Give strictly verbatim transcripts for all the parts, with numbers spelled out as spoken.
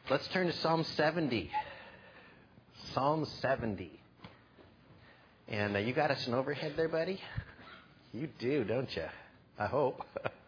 Let's turn to Psalm seventy. Psalm seventy. And uh, you got us an overhead there, buddy? You do, don't you? I hope.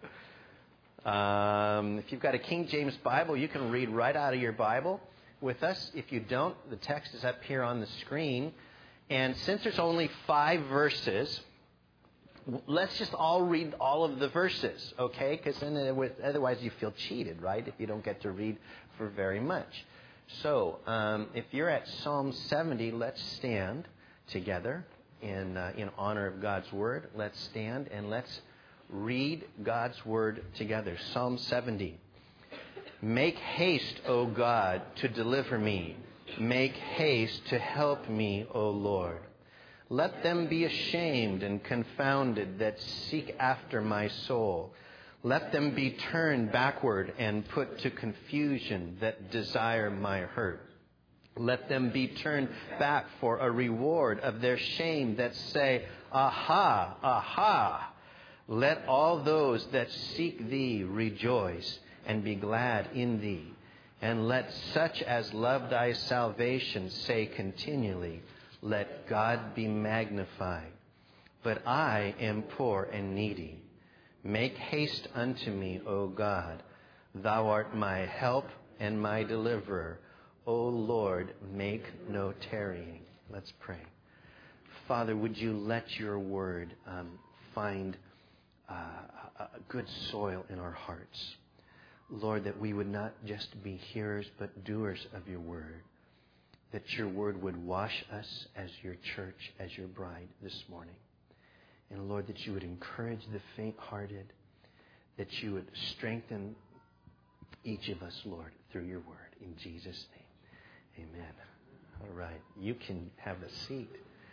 um, if you've got a King James Bible, you can read right out of your Bible with us. If you don't, the text is up here on the screen. And since there's only five verses, let's just all read all of the verses, okay? Because then it would, otherwise you feel cheated, right? If you don't get to read for very much. So, um, if you're at Psalm seventy, let's stand together in uh, in honor of God's Word. Let's stand and let's read God's Word together. Psalm seventy. Make haste, O God, to deliver me. Make haste to help me, O Lord. Let them be ashamed and confounded that seek after my soul. Let them be turned backward and put to confusion that desire my hurt. Let them be turned back for a reward of their shame that say, Aha, aha. Let all those that seek thee rejoice and be glad in thee. And let such as love thy salvation say continually, Let God be magnified. But I am poor and needy. Make haste unto me, O God. Thou art my help and my deliverer. O Lord, make no tarrying. Let's pray. Father, would you let your word um, find uh, a good soil in our hearts. Lord, that we would not just be hearers but doers of your word. That your word would wash us as your church, as your bride this morning. And Lord, that you would encourage the faint-hearted, that you would strengthen each of us, Lord, through your word. In Jesus' name, amen. All right, you can have a seat.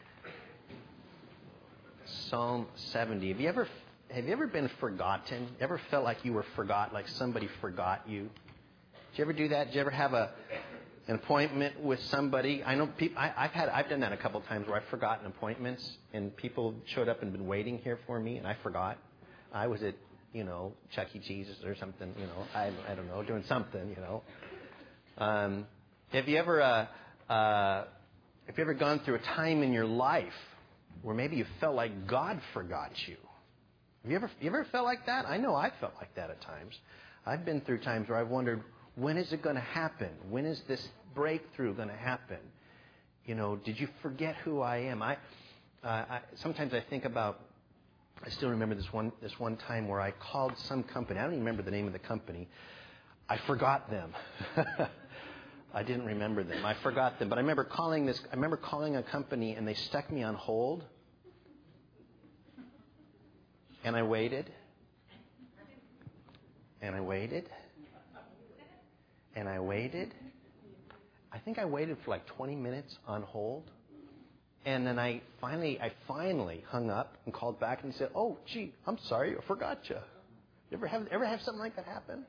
Psalm seventy. Have you ever have you ever been forgotten? Ever felt like you were forgot, like somebody forgot you? Did you ever do that? Did you ever have a an appointment with somebody? I know people. I, I've had. I've done that a couple of times where I've forgotten appointments, and people showed up and been waiting here for me, and I forgot. I was at, you know, Chuck E. Cheese or something. You know, I I don't know, doing something. You know. Um, have you ever uh, uh, have you ever gone through a time in your life where maybe you felt like God forgot you? Have you ever you ever felt like that? I know I felt like that at times. I've been through times where I've wondered, when is it going to happen? When is this breakthrough going to happen? You know, did you forget who I am? I, uh, I sometimes I think about. I still remember this one this one time where I called some company. I don't even remember the name of the company. I forgot them. I didn't remember them. I forgot them. But I remember calling this. I remember calling a company, and they stuck me on hold. And I waited. And I waited. And I waited. I think I waited for like twenty minutes on hold. And then I finally, I finally hung up and called back and said, "Oh, gee, I'm sorry, I forgot you." You ever have ever have something like that happen?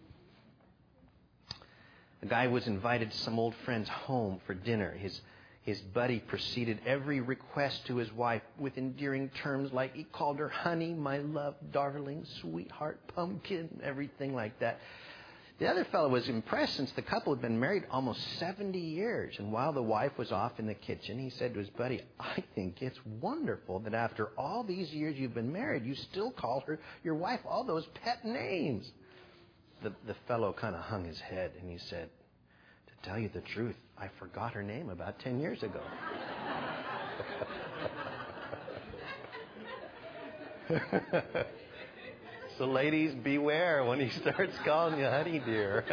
A guy was invited to some old friend's home for dinner. His his buddy proceeded every request to his wife with endearing terms like he called her honey, my love, darling, sweetheart, pumpkin, everything like that. The other fellow was impressed since the couple had been married almost seventy years. And while the wife was off in the kitchen, he said to his buddy, "I think it's wonderful that after all these years you've been married, you still call her, your wife, all those pet names." The, the fellow kind of hung his head and he said, "To tell you the truth, I forgot her name about ten years ago." So ladies, beware when he starts calling you honey dear.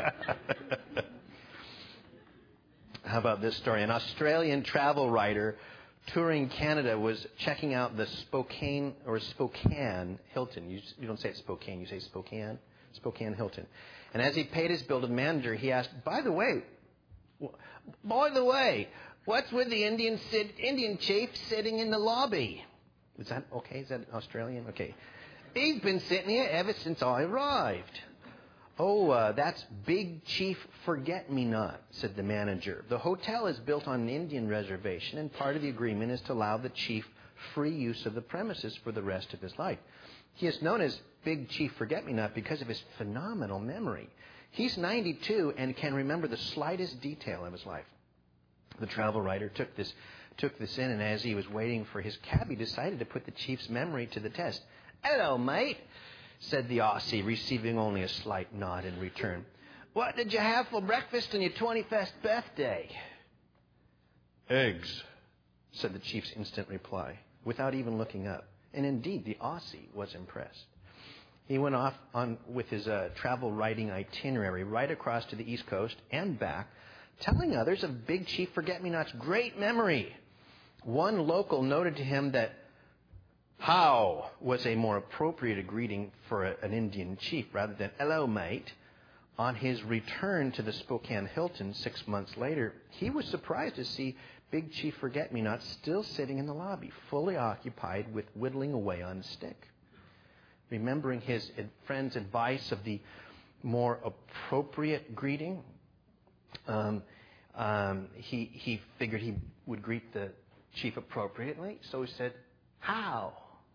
How about this story? An Australian travel writer touring Canada was checking out the Spokane or Spokane Hilton. You, you don't say it Spokane, you say Spokane. Spokane Hilton. And as he paid his bill to the manager, he asked, by the way, by the way, what's with the Indian Indian chief sitting in the lobby? Is that okay? Is that Australian? Okay. He's been sitting here ever since I arrived. Oh, uh, that's Big Chief Forget-Me-Not, said the manager. The hotel is built on an Indian reservation, and part of the agreement is to allow the chief free use of the premises for the rest of his life. He is known as Big Chief Forget-Me-Not because of his phenomenal memory. He's ninety-two and can remember the slightest detail of his life. The travel writer took this took this in, and as he was waiting for his cab, he decided to put the chief's memory to the test. "Hello, mate," said the Aussie, receiving only a slight nod in return. "What did you have for breakfast on your twenty-first birthday?" "Eggs," said the chief's instant reply, without even looking up. And indeed, the Aussie was impressed. He went off on with his uh, travel writing itinerary right across to the East Coast and back, telling others of Big Chief Forget-Me-Not's great memory. One local noted to him that "how" was a more appropriate greeting for a, an Indian chief rather than "hello, mate." On his return to the Spokane Hilton six months later, he was surprised to see Big Chief Forget-Me-Not still sitting in the lobby, fully occupied with whittling away on a stick. Remembering his friend's advice of the more appropriate greeting, um, um, he, he figured he would greet the chief appropriately, so he said, "How?"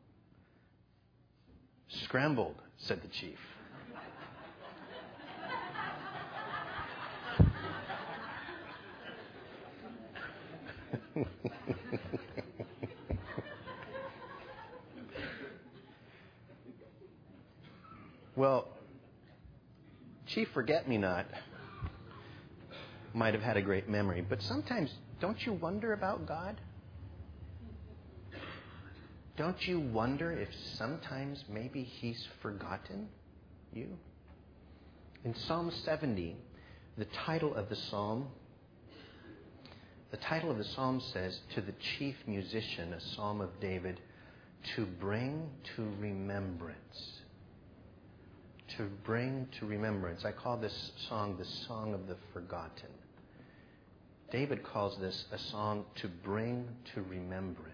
"Scrambled," said the chief. Well, Chief Forget-Me-Not might have had a great memory, but sometimes don't you wonder about God? Don't you wonder if sometimes maybe He's forgotten you? In Psalm seventy, the title of the psalm, the title of the psalm says, "To the chief musician, a psalm of David, to bring to remembrance." To bring to remembrance. I call this song the Song of the Forgotten. David calls this a song to bring to remembrance.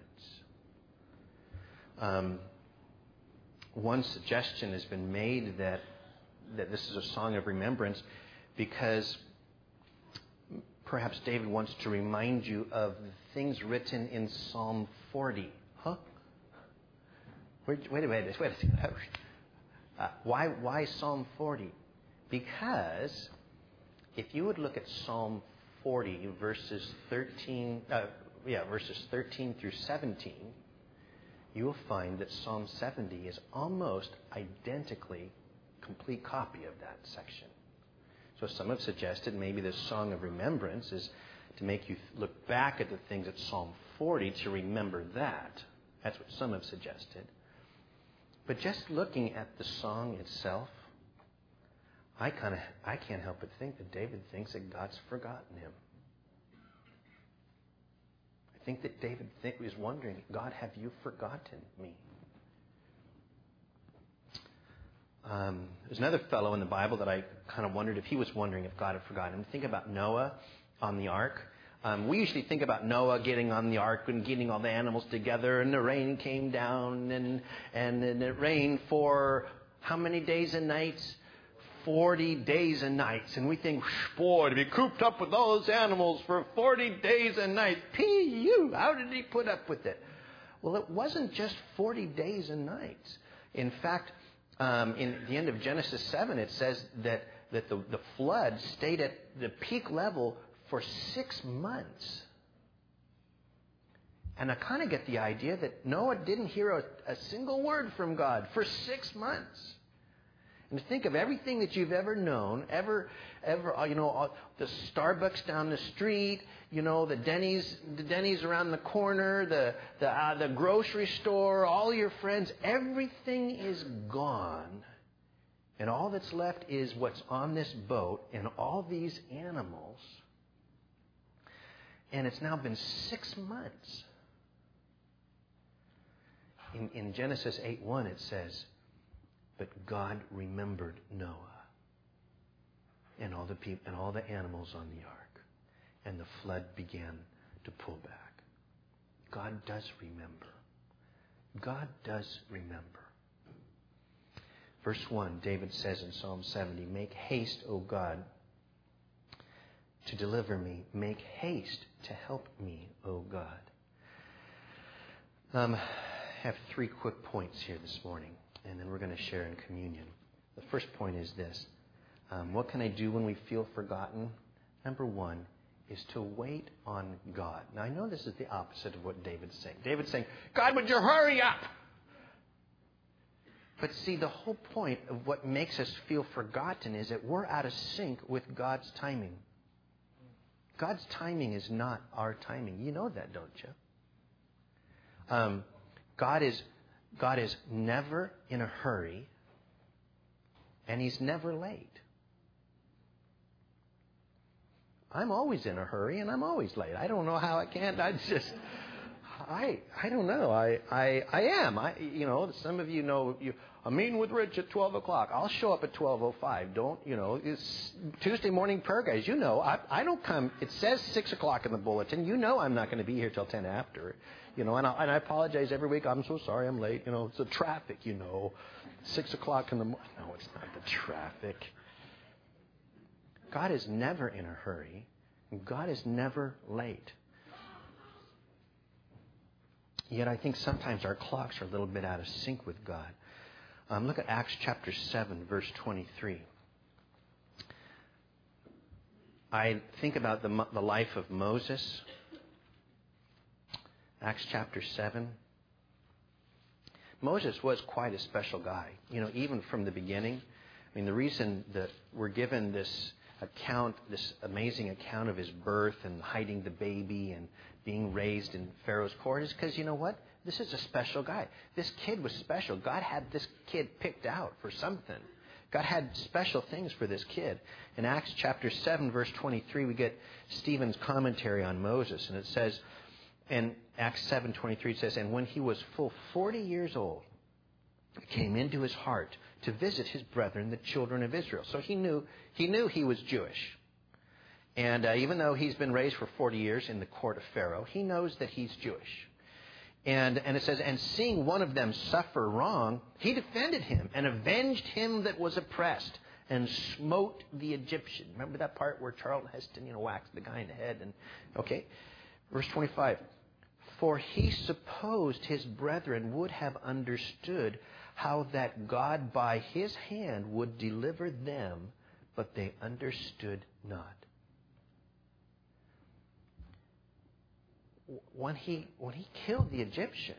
Um, one suggestion has been made that that this is a song of remembrance because perhaps David wants to remind you of the things written in Psalm forty. Huh? Wait, wait a minute. Wait a second. Uh, why, why Psalm forty? Because if you would look at Psalm forty, verses thirteen, uh, yeah, verses thirteen through seventeen, you will find that Psalm seventy is almost identically complete copy of that section. So some have suggested maybe this song of remembrance is to make you look back at the things at Psalm forty to remember that. That's what some have suggested. But just looking at the song itself, I kind of I can't help but think that David thinks that God's forgotten him. I think that David think, is wondering, God, have you forgotten me? Um, there's another fellow in the Bible that I kind of wondered if he was wondering if God had forgotten him. Think about Noah on the ark. Um, we usually think about Noah getting on the ark and getting all the animals together, and the rain came down, and and, and it rained for how many days and nights? Forty days and nights. And we think, boy, to be cooped up with all those animals for forty days and nights. P.U. How did he put up with it? Well, it wasn't just forty days and nights. In fact, um, in the end of Genesis seven, it says that, that the, the flood stayed at the peak level for six months. And I kind of get the idea that Noah didn't hear a, a single word from God for six months. And to think of everything that you've ever known, ever, ever, you know, the Starbucks down the street, you know, the Denny's, the Denny's around the corner, the the, uh, the grocery store, all your friends, everything is gone. And all that's left is what's on this boat and all these animals. And it's now been six months. In, in Genesis eight one, it says, "But God remembered Noah and all the people and all the animals on the ark, and the flood began to pull back." God does remember. God does remember. Verse one, David says in Psalm seventy, "Make haste, O God, to deliver me. Make haste to help me, O God." Um, I have three quick points here this morning, and then we're going to share in communion. The first point is this. Um, what can I do when we feel forgotten? Number one is to wait on God. Now, I know this is the opposite of what David's saying. David's saying, God, would you hurry up? But see, the whole point of what makes us feel forgotten is that we're out of sync with God's timing. God's timing is not our timing. You know that, don't you? Um, God is God is never in a hurry, and He's never late. I'm always in a hurry, and I'm always late. I don't know how I can't. I just, I, I don't know. I, I, I am. I, you know, some of you know. You, I'm meeting with Rich at twelve o'clock. I'll show up at twelve oh five. Don't, you know? It's Tuesday morning prayer, guys. You know, I, I don't come. It says six o'clock in the bulletin. You know, I'm not going to be here till ten after. You know, and I, and I apologize every week. I'm so sorry, I'm late. You know, it's the traffic. You know, six o'clock in the morning. No, it's not the traffic. God is never in a hurry. God is never late. Yet I think sometimes our clocks are a little bit out of sync with God. Um, look at Acts chapter seven, verse twenty-three. I think about the, the life of Moses. Acts chapter seven. Moses was quite a special guy. You know, even from the beginning. I mean, the reason that we're given this account, this amazing account of his birth and hiding the baby and being raised in Pharaoh's court is because, you know what? This is a special guy. This kid was special. God had this kid picked out for something. God had special things for this kid. In Acts chapter seven, verse twenty-three, we get Stephen's commentary on Moses. And it says, in Acts seven twenty-three, it says, and when he was full forty years old, it came into his heart to visit his brethren, the children of Israel. So he knew he knew he was Jewish. And uh, even though he's been raised for forty years in the court of Pharaoh, he knows that he's Jewish. And, and it says, and seeing one of them suffer wrong, he defended him and avenged him that was oppressed and smote the Egyptian. Remember that part where Charlton Heston, you know, whacked the guy in the head? And okay, verse twenty-five. For he supposed his brethren would have understood how that God by his hand would deliver them, but they understood not. When he, when he killed the Egyptian,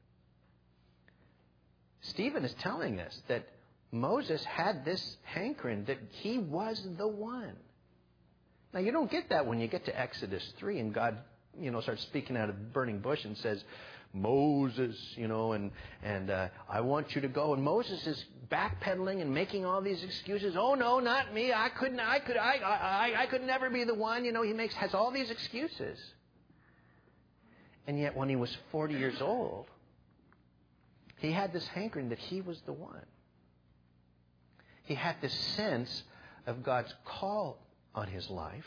Stephen is telling us that Moses had this hankering that he was the one. Now, you don't get that when you get to Exodus three and God, you know, starts speaking out of the burning bush and says, Moses, you know, and and uh, I want you to go. And Moses is backpedaling and making all these excuses. Oh no, not me. I couldn't. I could. I. I. I could never be the one. You know, he makes has all these excuses. And yet, when he was forty years old, he had this hankering that he was the one. He had this sense of God's call on his life.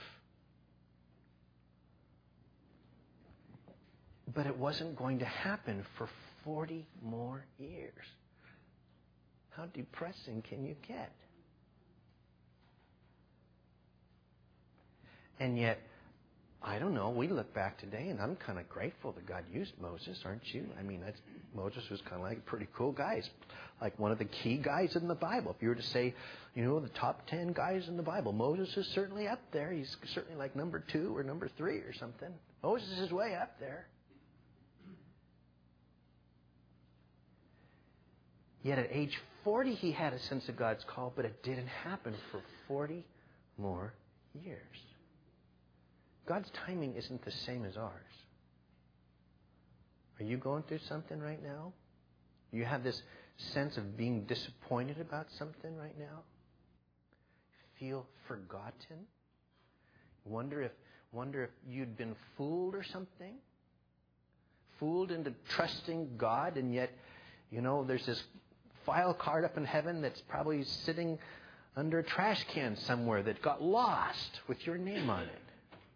But it wasn't going to happen for forty more years. How depressing can you get? And yet, I don't know, we look back today and I'm kind of grateful that God used Moses, aren't you? I mean, that's, Moses was kind of like a pretty cool guy. He's like one of the key guys in the Bible. If you were to say, you know, the top ten guys in the Bible, Moses is certainly up there. He's certainly like number two or number three or something. Moses is way up there. Yet at age forty, he had a sense of God's call, but it didn't happen for forty more years. God's timing isn't the same as ours. Are you going through something right now? You have this sense of being disappointed about something right now? Feel forgotten? Wonder if, wonder if you'd been fooled or something? Fooled into trusting God, and yet, you know, there's this file card up in heaven that's probably sitting under a trash can somewhere that got lost with your name on it.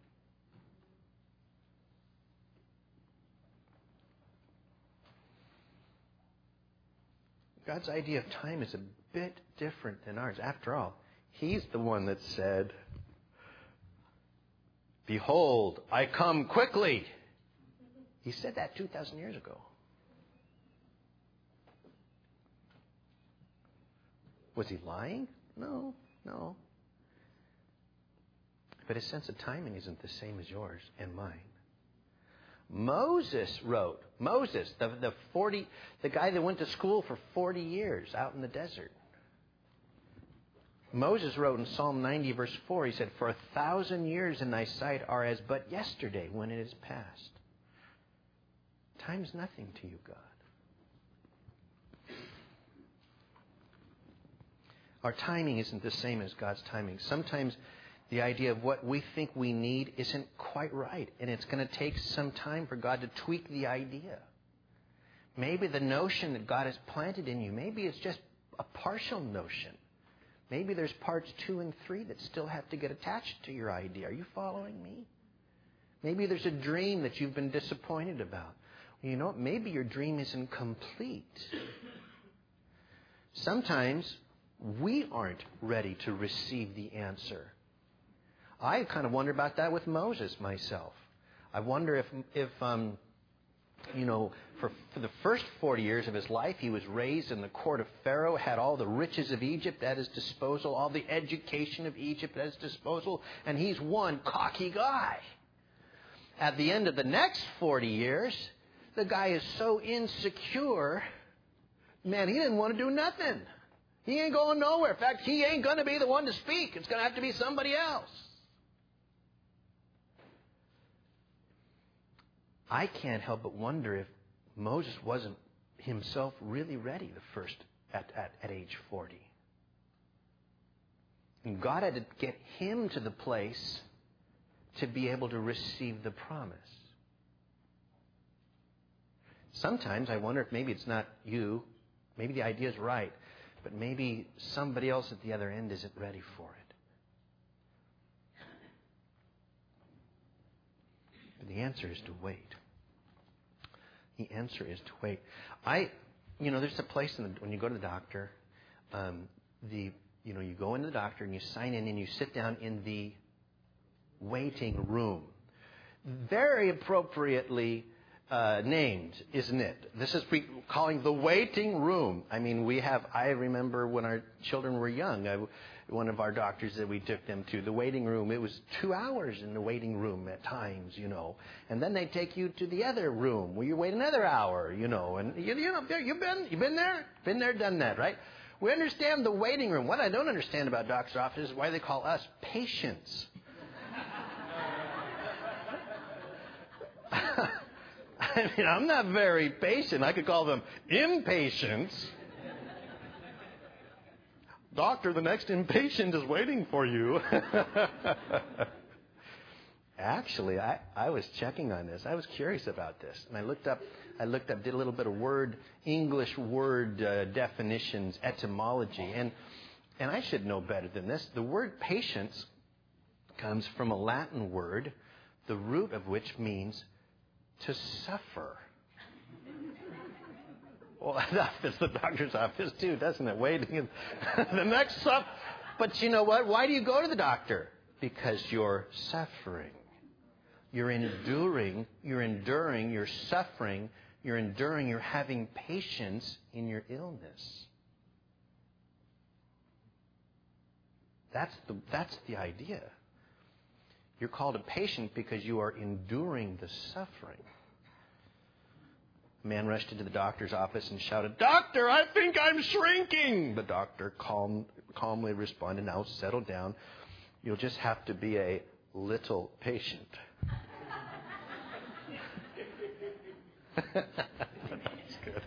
God's idea of time is a bit different than ours. After all, He's the one that said, "Behold, I come quickly." He said that two thousand years ago. Was He lying? No, no. But his sense of timing isn't the same as yours and mine. Moses wrote. Moses, the, the forty, the guy that went to school for forty years out in the desert. Moses wrote in Psalm ninety, verse four, he said, "For a thousand years in thy sight are as but yesterday when it is past." Time's nothing to you, God. Our timing isn't the same as God's timing. Sometimes the idea of what we think we need isn't quite right, and it's going to take some time for God to tweak the idea. Maybe the notion that God has planted in you, maybe it's just a partial notion. Maybe there's parts two and three that still have to get attached to your idea. Are you following me? Maybe there's a dream that you've been disappointed about. You know what? Maybe your dream isn't complete. Sometimes we aren't ready to receive the answer. I kind of wonder about that with Moses myself. I wonder if, if um, you know, for, for the first forty years of his life, he was raised in the court of Pharaoh, had all the riches of Egypt at his disposal, all the education of Egypt at his disposal, and he's one cocky guy. At the end of the next forty years, the guy is so insecure, man, he didn't want to do nothing. He ain't going nowhere. In fact, he ain't going to be the one to speak. It's going to have to be somebody else. I can't help but wonder if Moses wasn't himself really ready the first at, at, at age forty. And God had to get him to the place to be able to receive the promise. Sometimes I wonder if maybe it's not you, maybe the idea is right, but maybe somebody else at the other end isn't ready for it. But the answer is to wait. The answer is to wait. I, you know, there's a place in the, when you go to the doctor, um, the, you know, you go into the doctor and you sign in and you sit down in the waiting room. Very appropriately uh, named, isn't it? This is we calling the waiting room. I mean, we have, I remember when our children were young, I, one of our doctors that we took them to, the waiting room, it was two hours in the waiting room at times, you know. And then they take you to the other room where you wait another hour, you know. And, you, you know, you've been, you've been there? Been there, done that, right? We understand the waiting room. What I don't understand about doctor's office is why they call us patients. I mean, I'm not very patient. I could call them impatients. Doctor, the next impatient is waiting for you. Actually, I, I was checking on this. I was curious about this. And I looked up, I looked up, did a little bit of word, English word uh, definitions, etymology. And, and I should know better than this. The word patience comes from a Latin word, the root of which means to suffer. Well, that fits the doctor's office too, doesn't it? Waiting the next suff. But you know what? Why do you go to the doctor? Because you're suffering. You're enduring. You're enduring. You're suffering. You're enduring. You're having patience in your illness. That's the that's the idea. You're called a patient because you are enduring the suffering. A man rushed into the doctor's office and shouted, "Doctor, I think I'm shrinking!" The doctor calm, calmly responded, "Now settle down. You'll just have to be a little patient." That's good.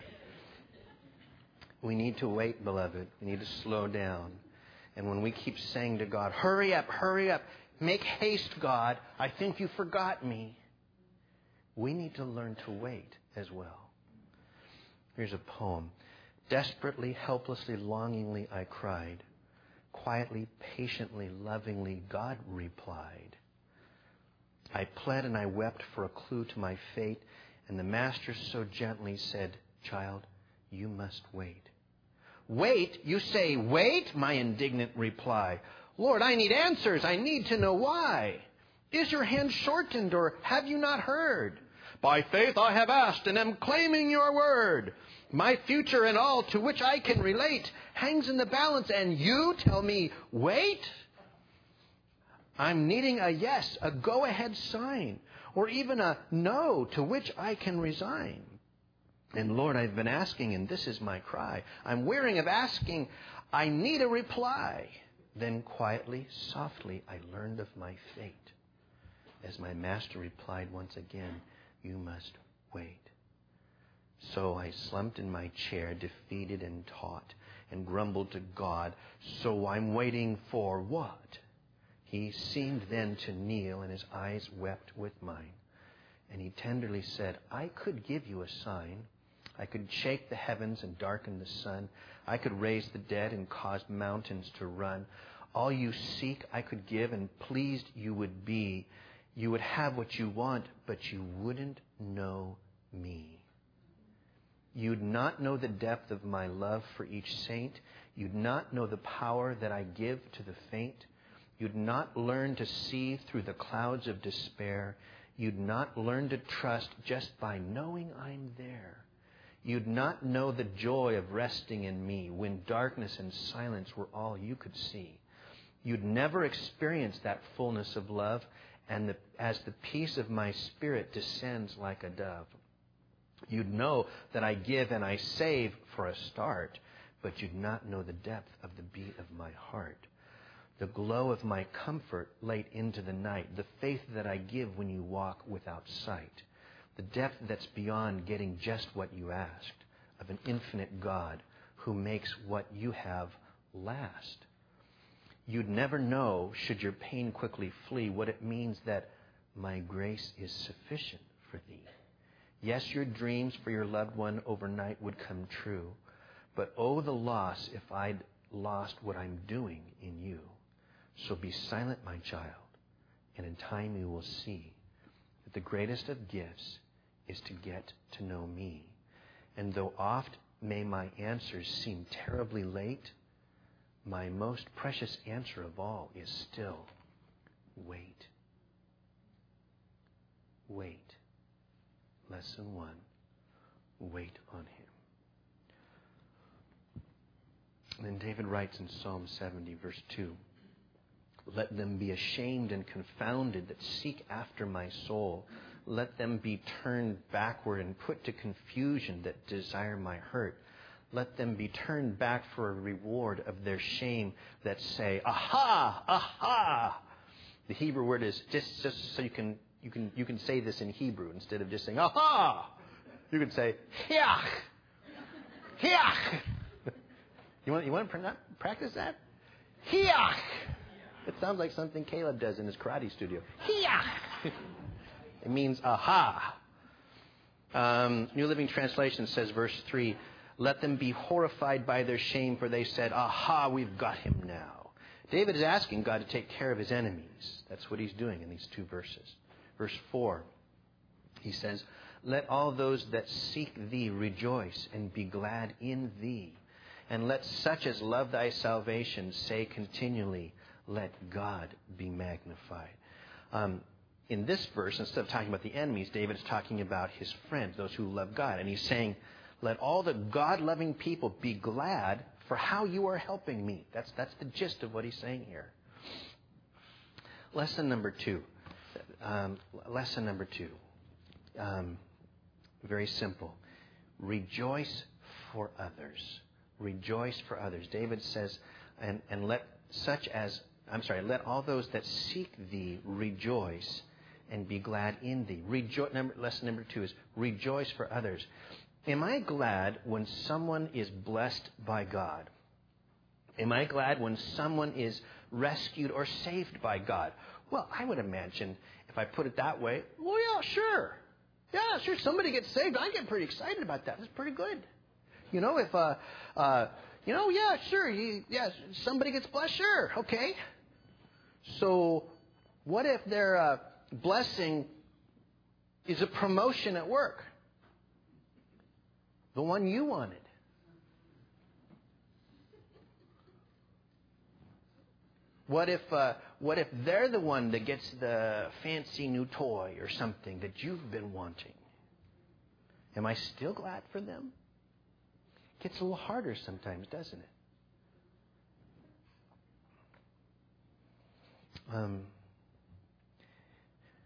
We need to wait, beloved. We need to slow down. And when we keep saying to God, "Hurry up, hurry up. Make haste, God. I think you forgot me." We need to learn to wait as well. Here's a poem. "Desperately, helplessly, longingly I cried. Quietly, patiently, lovingly, God replied. I pled and I wept for a clue to my fate, and the Master so gently said, 'Child, you must wait.' 'Wait? You say wait?' my indignant reply. 'Lord, I need answers. I need to know why. Is your hand shortened, or have you not heard? By faith I have asked and am claiming your word. My future and all to which I can relate hangs in the balance, and you tell me, wait? I'm needing a yes, a go-ahead sign, or even a no to which I can resign. And Lord, I've been asking, and this is my cry. I'm wearying of asking. I need a reply. Then quietly, softly, I learned of my fate. As my master replied once again, you must wait. So I slumped in my chair, defeated and taut, and grumbled to God, so I'm waiting for what? He seemed then to kneel, and his eyes wept with mine. And he tenderly said, I could give you a sign. I could shake the heavens and darken the sun. I could raise the dead and cause mountains to run. All you seek I could give, and pleased you would be. You would have what you want, but you wouldn't know me. You'd not know the depth of my love for each saint. You'd not know the power that I give to the faint. You'd not learn to see through the clouds of despair. You'd not learn to trust just by knowing I'm there. You'd not know the joy of resting in me when darkness and silence were all you could see. You'd never experience that fullness of love, and the, as the peace of my spirit descends like a dove. You'd know that I give and I save for a start, but you'd not know the depth of the beat of my heart. The glow of my comfort late into the night, the faith that I give when you walk without sight, the depth that's beyond getting just what you asked, of an infinite God who makes what you have last. You'd never know, should your pain quickly flee, what it means that my grace is sufficient for thee. Yes, your dreams for your loved one overnight would come true, but oh, the loss if I'd lost what I'm doing in you. So be silent, my child, and in time you will see that the greatest of gifts is to get to know me. And though oft may my answers seem terribly late, my most precious answer of all is still, wait. Wait. Lesson one, wait on him. And then David writes in Psalm seventy, verse two, let them be ashamed and confounded that seek after my soul. Let them be turned backward and put to confusion that desire my hurt. Let them be turned back for a reward of their shame that say, aha, aha. The Hebrew word is just, just so you can you can you can say this in Hebrew instead of just saying aha. You can say hiach, hiach. You want you want to practice that? Hiach. It sounds like something Caleb does in his karate studio. Hiach. It means aha. Um, New Living Translation says, verse three, let them be horrified by their shame, for they said, aha, we've got him now. David is asking God to take care of his enemies. That's what he's doing in these two verses. Verse four, he says, let all those that seek thee rejoice and be glad in thee. And let such as love thy salvation say continually, let God be magnified. Um, in this verse, instead of talking about the enemies, David is talking about his friends, those who love God. And he's saying, let all the God-loving people be glad for how you are helping me. That's, that's the gist of what he's saying here. Lesson number two. Um, lesson number two. Um, very simple. Rejoice for others. Rejoice for others. David says, and, and let such as, I'm sorry, let all those that seek thee rejoice and be glad in thee. Rejo- number, lesson number two is rejoice for others. Am I glad when someone is blessed by God? Am I glad when someone is rescued or saved by God? Well, I would imagine if I put it that way, well, yeah, sure. Yeah, sure, somebody gets saved. I get pretty excited about that. That's pretty good. You know, if, uh, uh, you know, yeah, sure, you, yeah, somebody gets blessed, sure, okay. So what if their uh, blessing is a promotion at work? The one you wanted. What if uh, what if they're the one that gets the fancy new toy or something that you've been wanting? Am I still glad for them? It gets a little harder sometimes, doesn't it? Um,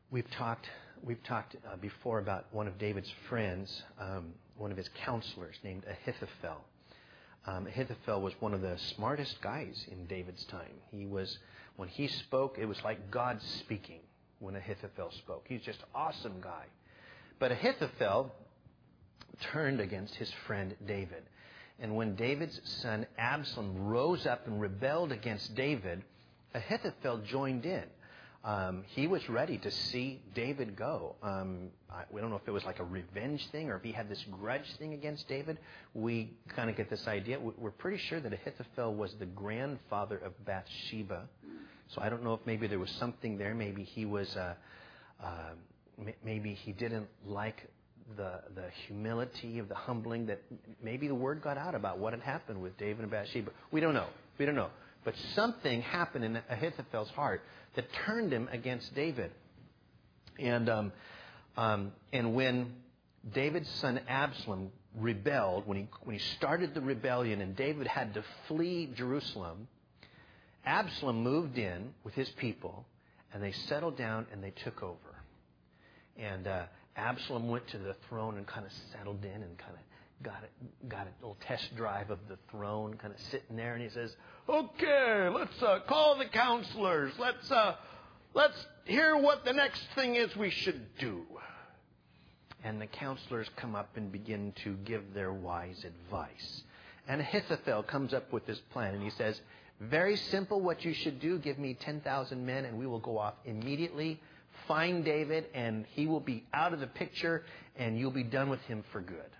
We've talked we've talked uh, before about one of David's friends, um, one of his counselors named Ahithophel. Um, Ahithophel was one of the smartest guys in David's time. He was, when he spoke, it was like God speaking when Ahithophel spoke. He's just an awesome guy. But Ahithophel turned against his friend David. And when David's son Absalom rose up and rebelled against David, Ahithophel joined in. Um, he was ready to see David go. Um, I, we don't know if it was like a revenge thing or if he had this grudge thing against David. We kind of get this idea. We're pretty sure that Ahithophel was the grandfather of Bathsheba. So I don't know if maybe there was something there. Maybe he was, uh, uh, maybe he didn't like the the humility of the humbling, that maybe the word got out about what had happened with David and Bathsheba. We don't know. We don't know. But something happened in Ahithophel's heart that turned him against David. And um, um, and when David's son Absalom rebelled, when he when he started the rebellion and David had to flee Jerusalem, Absalom moved in with his people and they settled down and they took over. And uh, Absalom went to the throne and kind of settled in and kind of got it, got a little test drive of the throne, kind of sitting there, and he says, "Okay, let's uh, call the counselors. Let's uh, let's hear what the next thing is we should do." And the counselors come up and begin to give their wise advice. And Ahithophel comes up with this plan, and he says, "Very simple what you should do. Give me ten thousand men, and we will go off immediately, find David, and he will be out of the picture, and you'll be done with him for good."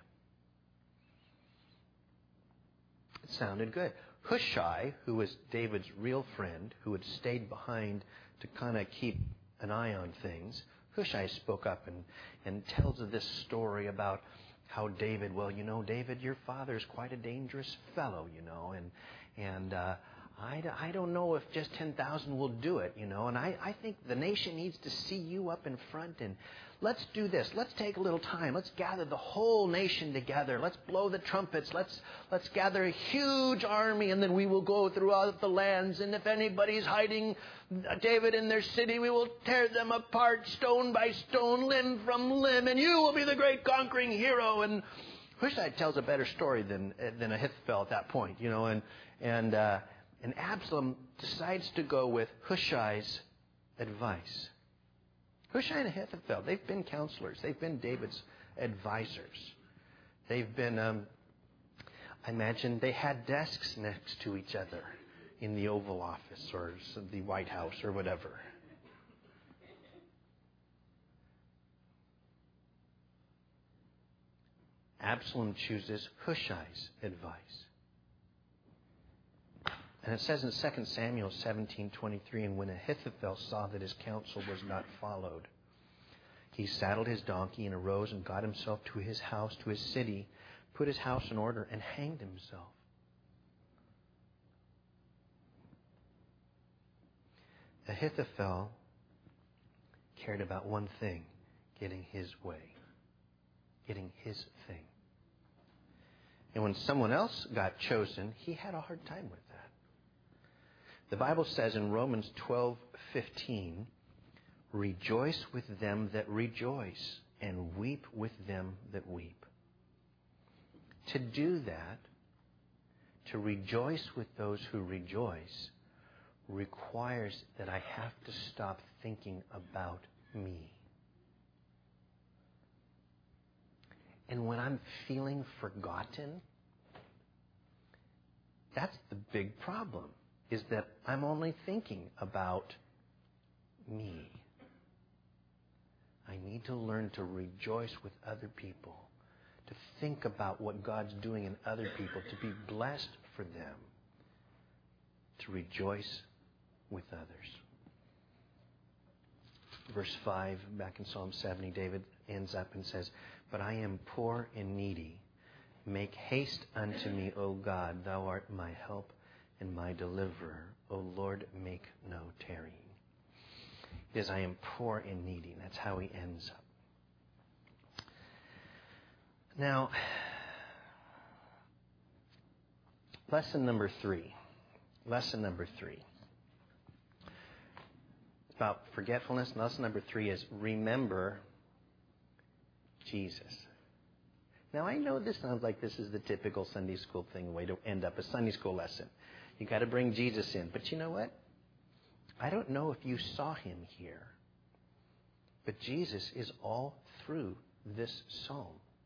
It sounded good. Hushai, who was David's real friend, who had stayed behind to kind of keep an eye on things, Hushai spoke up and, and tells this story about how David, well, you know, David, your father's quite a dangerous fellow, you know, and and uh, I, I don't know if just ten thousand will do it, you know, and I, I think the nation needs to see you up in front, and let's do this. Let's take a little time. Let's gather the whole nation together. Let's blow the trumpets. Let's let's gather a huge army, and then we will go throughout the lands, and if anybody's hiding David in their city, we will tear them apart stone by stone, limb from limb, and you will be the great conquering hero. And Hushai tells a better story than than Ahithophel at that point, you know, and and uh, and Absalom decides to go with Hushai's advice. Hushai and Ahithophel, they've been counselors. They've been David's advisors. They've been, um, I imagine they had desks next to each other in the Oval Office or the White House or whatever. Absalom chooses Hushai's advice. And it says in Second Samuel seventeen twenty-three, and when Ahithophel saw that his counsel was not followed, he saddled his donkey and arose and got himself to his house, to his city, put his house in order, and hanged himself. Ahithophel cared about one thing, getting his way, getting his thing. And when someone else got chosen, he had a hard time with that. The Bible says in Romans twelve fifteen, "Rejoice with them that rejoice, and weep with them that weep." To do that, to rejoice with those who rejoice, requires that I have to stop thinking about me. And when I'm feeling forgotten, that's the big problem, is that I'm only thinking about me. I need to learn to rejoice with other people, to think about what God's doing in other people, to be blessed for them, to rejoice with others. Verse five, back in Psalm seventy, David ends up and says, "But I am poor and needy. Make haste unto me, O God. Thou art my help and my deliverer. O Lord, make no tarrying." It is, I am poor and needy. That's how he ends up. Now, lesson number three. Lesson number three. about forgetfulness. And lesson number three is remember Jesus. Now, I know this sounds like this is the typical Sunday school thing, way to end up a Sunday school lesson. You got to bring Jesus in. But you know what? I don't know if you saw him here, but Jesus is all through this psalm.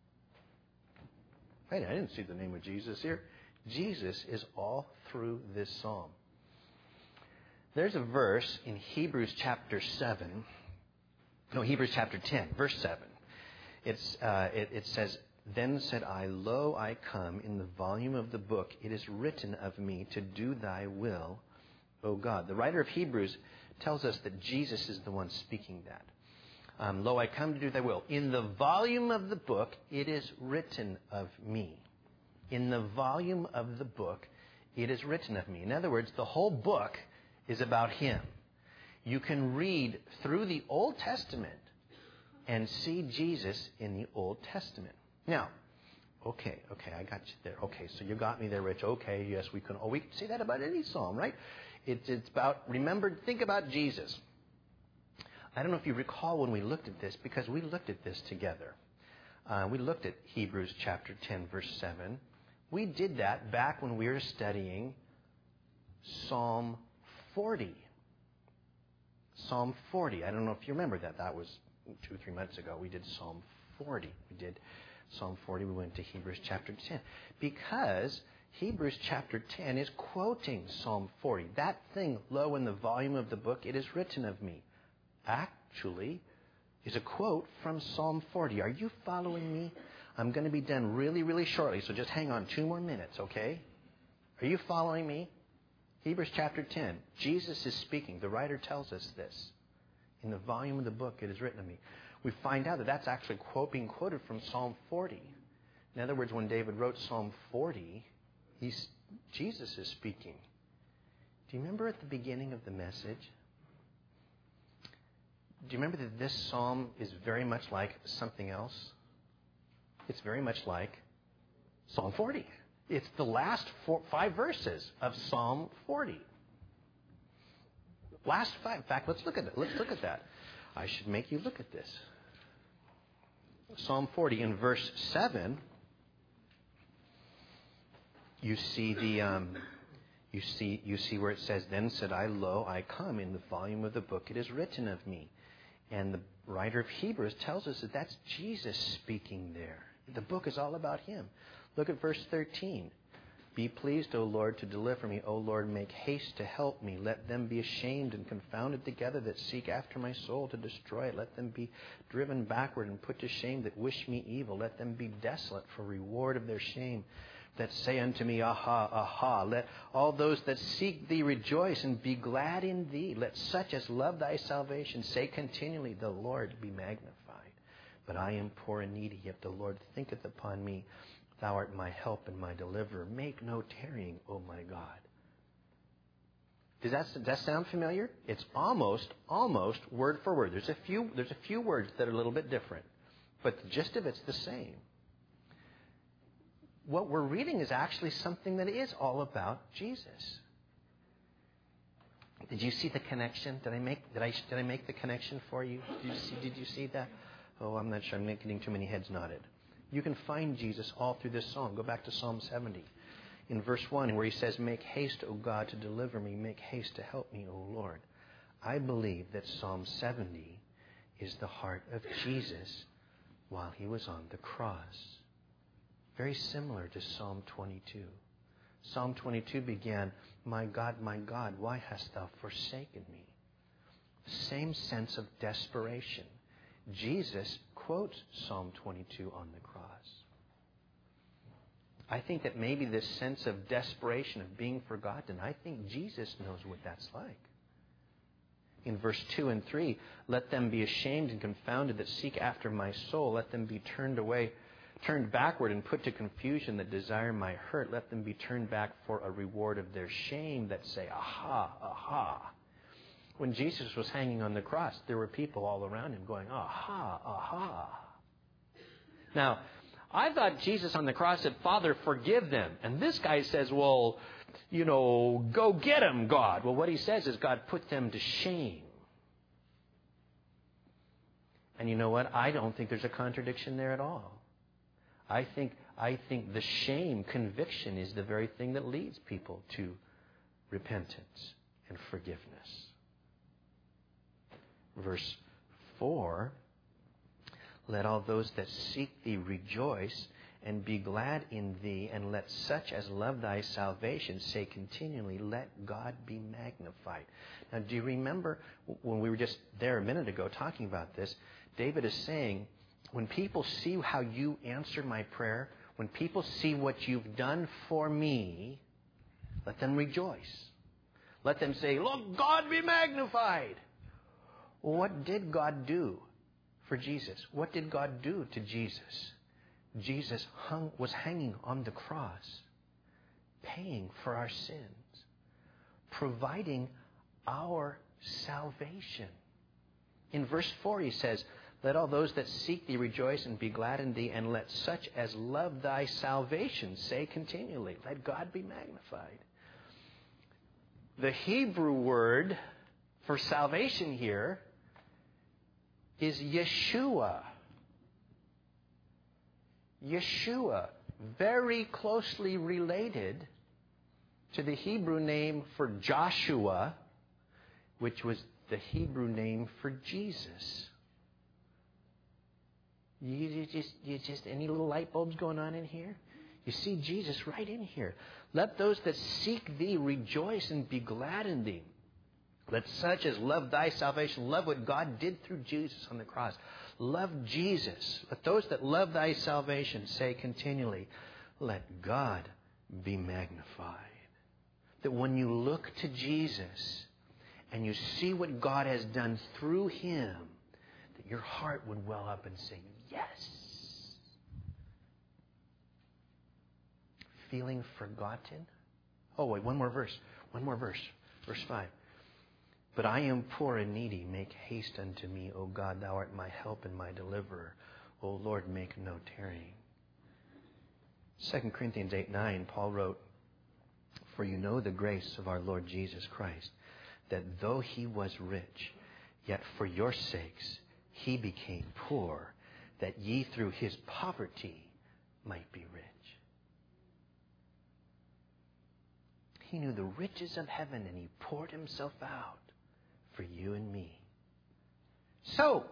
Wait, I didn't see the name of Jesus here. Jesus is all through this psalm. There's a verse in Hebrews chapter seven, no, Hebrews chapter ten, verse seven. It's uh, it, it says, "Then said I, Lo, I come, in the volume of the book it is written of me to do thy will, O God." The writer of Hebrews tells us that Jesus is the one speaking that. Um, Lo, I come to do thy will. In the volume of the book it is written of me. In the volume of the book it is written of me. In other words, the whole book is about him. You can read through the Old Testament and see Jesus in the Old Testament. Now, okay, okay, I got you there. Okay, so you got me there, Rich. Okay, yes, we can. Oh, we can say that about any psalm, right? It, it's about, remember, think about Jesus. I don't know if you recall when we looked at this, because we looked at this together. Uh, we looked at Hebrews chapter ten, verse seven. We did that back when we were studying Psalm forty. Psalm forty. I don't know if you remember that. That was two, three months ago. We did Psalm forty. We did Psalm forty. We went to Hebrews chapter ten. Because Hebrews chapter ten is quoting Psalm forty. That thing, lo, in the volume of the book, it is written of me, actually is a quote from Psalm forty. Are you following me? I'm going to be done really, really shortly, so just hang on two more minutes, okay? Are you following me? Hebrews chapter ten. Jesus is speaking. The writer tells us this. In the volume of the book, it is written of me. We find out that that's actually quote, being quoted from Psalm forty. In other words, when David wrote Psalm forty, he's, Jesus is speaking. Do you remember at the beginning of the message? Do you remember that this psalm is very much like something else? It's very much like Psalm forty. It's the last four, five verses of Psalm forty. Last five. In fact, let's look at it. Let's look at that. I should make you look at this. Psalm forty, in verse seven, you see the um, you see you see where it says, "Then said I, Lo, I come, in the volume of the book it is written of me." And the writer of Hebrews tells us that that's Jesus speaking there. The book is all about him. Look at verse thirteen. "Be pleased, O Lord, to deliver me. O Lord, make haste to help me. Let them be ashamed and confounded together that seek after my soul to destroy it. Let them be driven backward and put to shame that wish me evil. Let them be desolate for reward of their shame, that say unto me, Aha, aha. Let all those that seek thee rejoice and be glad in thee. Let such as love thy salvation say continually, The Lord be magnified. But I am poor and needy, yet the Lord thinketh upon me. Thou art my help and my deliverer. Make no tarrying, O my God." Does that, does that sound familiar? It's almost, almost word for word. There's a few, there's a few words that are a little bit different, but the gist of it's the same. What we're reading is actually something that is all about Jesus. Did you see the connection? Did I make did I did I make the connection for you? Did you see did you see that? Oh, I'm not sure. I'm not getting too many heads nodded. You can find Jesus all through this psalm. Go back to Psalm seventy. In verse one, where he says, "Make haste, O God, to deliver me. Make haste to help me, O Lord." I believe that Psalm seventy is the heart of Jesus while he was on the cross. Very similar to Psalm twenty-two. Psalm twenty-two began, "My God, my God, why hast thou forsaken me?" Same sense of desperation. Jesus quotes Psalm twenty-two on the cross. I think that maybe this sense of desperation, of being forgotten, I think Jesus knows what that's like. In verse two and three, "Let them be ashamed and confounded that seek after my soul. Let them be turned away, turned backward and put to confusion that desire my hurt. Let them be turned back for a reward of their shame that say, Aha, aha." When Jesus was hanging on the cross, there were people all around him going, Aha, aha. Now, I thought Jesus on the cross said, "Father, forgive them." And this guy says, well, you know, go get them, God. Well, what he says is, God, put them to shame. And you know what? I don't think there's a contradiction there at all. I think I think the shame, conviction is the very thing that leads people to repentance and forgiveness. Verse four, let all those that seek thee rejoice and be glad in thee, and let such as love thy salvation say continually, let God be magnified. Now, do you remember when we were just there a minute ago talking about this? David is saying, when people see how you answer my prayer, when people see what you've done for me, let them rejoice. Let them say, look, God be magnified. Well, what did God do for Jesus? What did God do to Jesus? Jesus hung, was hanging on the cross, paying for our sins, providing our salvation. In verse four he says, let all those that seek thee rejoice and be glad in thee, and let such as love thy salvation say continually, let God be magnified. The Hebrew word for salvation here is Yeshua. Yeshua, very closely related to the Hebrew name for Joshua, which was the Hebrew name for Jesus. You, you just, you just, any little light bulbs going on in here? You see Jesus right in here. Let those that seek thee rejoice and be glad in thee. Let such as love thy salvation, love what God did through Jesus on the cross. Love Jesus. Let those that love thy salvation say continually, let God be magnified. That when you look to Jesus and you see what God has done through him, that your heart would well up and say, yes. Feeling forgotten? Oh, wait, one more verse. One more verse. Verse five. But I am poor and needy. Make haste unto me, O God. Thou art my help and my deliverer. O Lord, make no tarrying. Second Corinthians eight nine, Paul wrote, for you know the grace of our Lord Jesus Christ, that though he was rich, yet for your sakes he became poor, that ye through his poverty might be rich. He knew the riches of heaven, and he poured himself out for you and me. So,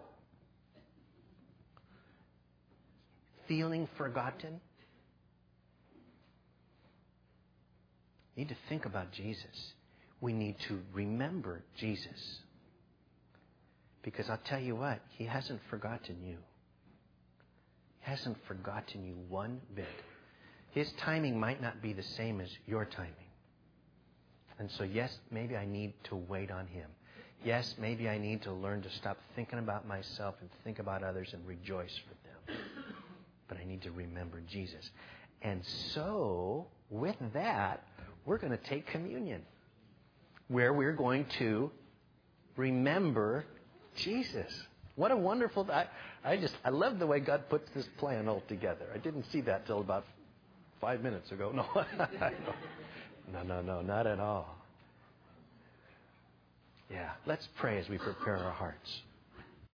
feeling forgotten? We need to think about Jesus. We need to remember Jesus. Because I'll tell you what, he hasn't forgotten you. He hasn't forgotten you one bit. His timing might not be the same as your timing. And so, yes, maybe I need to wait on him. Yes, maybe I need to learn to stop thinking about myself and think about others and rejoice for them. But I need to remember Jesus. And so, with that, we're going to take communion, where we're going to remember Jesus. What a wonderful... I, I just, I love the way God puts this plan all together. I didn't see that till about five minutes ago. No, no, no, no, not at all. Yeah, let's pray as we prepare our hearts.